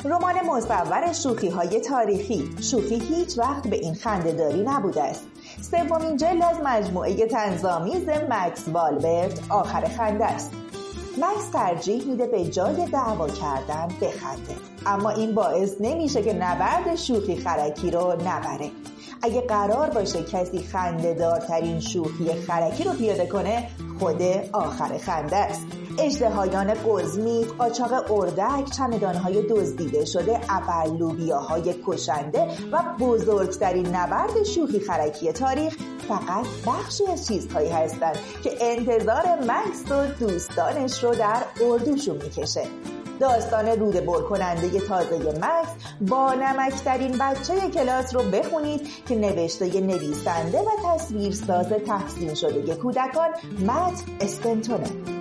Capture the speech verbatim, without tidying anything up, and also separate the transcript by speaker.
Speaker 1: رمان مصور شوخی‌های تاریخی. شوخی هیچ وقت به این خنده‌داری نبوده است. سومین جلد از مجموعه طنزآمیز مکس والبرت آخر خنده است. مکس ترجیح میده به جای دعوا کردن بخنده، اما این باعث نمیشه که نبرد شوخی خرکی رو نبره. اگه قرار باشه کسی خنده‌دارترین شوخی خرکی رو پیاده کنه، خود آخر خنده است. اژدهایان قزمیق، قاچاق اردک، چمدان‌های دزدیده شده، ابر لوبیاهای کشنده و بزرگترین نبرد شوخی خرکی تاریخ فقط بخشی از چیزهایی هستند که انتظار مکس و دوستانش رو در اردوشون میکشه. داستان روده بر کننده تازه مکس با نمکترین بچه کلاس رو بخونید که نوشته نویسنده و تصویرساز تحسین شده کودکان مت استنتونه.